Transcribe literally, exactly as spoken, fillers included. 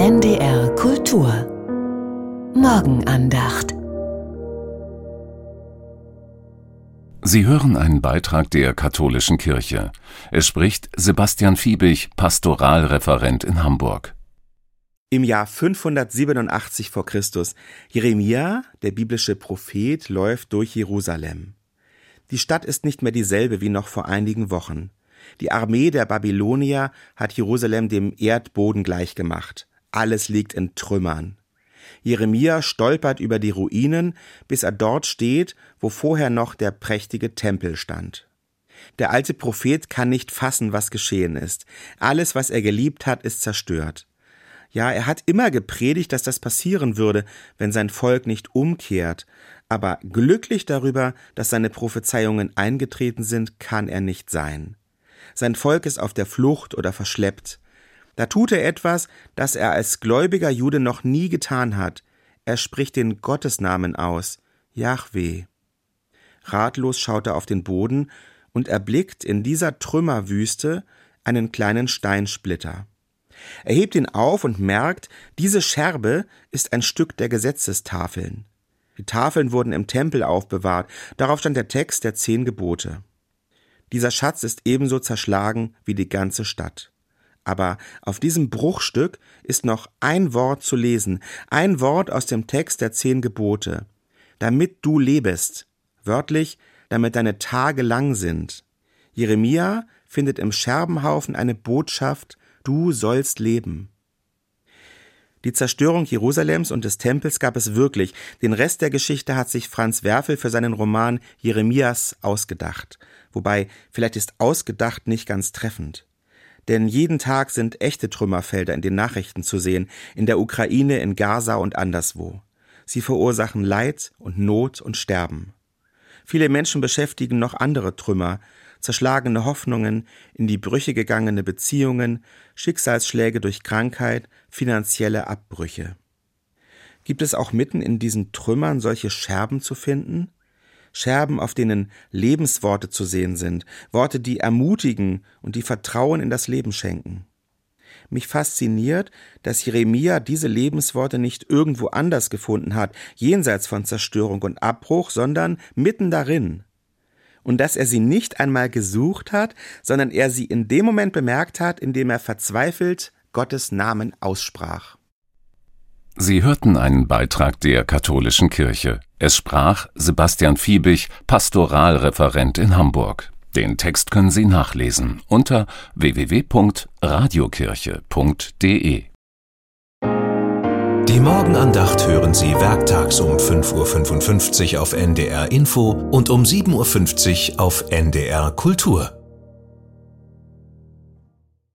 N D R Kultur Morgenandacht. Sie hören einen Beitrag der Katholischen Kirche. Es spricht Sebastian Fiebig, Pastoralreferent in Hamburg. Im Jahr fünfhundertsiebenundachtzig vor Christus, Jeremia, der biblische Prophet, läuft durch Jerusalem. Die Stadt ist nicht mehr dieselbe wie noch vor einigen Wochen. Die Armee der Babylonier hat Jerusalem dem Erdboden gleichgemacht. Alles liegt in Trümmern. Jeremia stolpert über die Ruinen, bis er dort steht, wo vorher noch der prächtige Tempel stand. Der alte Prophet kann nicht fassen, was geschehen ist. Alles, was er geliebt hat, ist zerstört. Ja, er hat immer gepredigt, dass das passieren würde, wenn sein Volk nicht umkehrt. Aber glücklich darüber, dass seine Prophezeiungen eingetreten sind, kann er nicht sein. Sein Volk ist auf der Flucht oder verschleppt. Da tut er etwas, das er als gläubiger Jude noch nie getan hat. Er spricht den Gottesnamen aus, Jahwe. Ratlos schaut er auf den Boden und erblickt in dieser Trümmerwüste einen kleinen Steinsplitter. Er hebt ihn auf und merkt, diese Scherbe ist ein Stück der Gesetzestafeln. Die Tafeln wurden im Tempel aufbewahrt, darauf stand der Text der zehn Gebote. Dieser Schatz ist ebenso zerschlagen wie die ganze Stadt. Aber auf diesem Bruchstück ist noch ein Wort zu lesen, ein Wort aus dem Text der zehn Gebote. Damit du lebest, wörtlich, damit deine Tage lang sind. Jeremia findet im Scherbenhaufen eine Botschaft, du sollst leben. Die Zerstörung Jerusalems und des Tempels gab es wirklich. Den Rest der Geschichte hat sich Franz Werfel für seinen Roman Jeremias ausgedacht. Wobei, vielleicht ist ausgedacht nicht ganz treffend. Denn jeden Tag sind echte Trümmerfelder in den Nachrichten zu sehen, in der Ukraine, in Gaza und anderswo. Sie verursachen Leid und Not und Sterben. Viele Menschen beschäftigen noch andere Trümmer, zerschlagene Hoffnungen, in die Brüche gegangene Beziehungen, Schicksalsschläge durch Krankheit, finanzielle Abbrüche. Gibt es auch mitten in diesen Trümmern solche Scherben zu finden? Scherben, auf denen Lebensworte zu sehen sind, Worte, die ermutigen und die Vertrauen in das Leben schenken. Mich fasziniert, dass Jeremia diese Lebensworte nicht irgendwo anders gefunden hat, jenseits von Zerstörung und Abbruch, sondern mitten darin. Und dass er sie nicht einmal gesucht hat, sondern er sie in dem Moment bemerkt hat, in dem er verzweifelt Gottes Namen aussprach. Sie hörten einen Beitrag der Katholischen Kirche. Es sprach Sebastian Fiebig, Pastoralreferent in Hamburg. Den Text können Sie nachlesen unter w w w punkt radiokirche punkt d e. Die Morgenandacht hören Sie werktags um fünf Uhr fünfundfünfzig auf N D R Info und um sieben Uhr fünfzig auf N D R Kultur.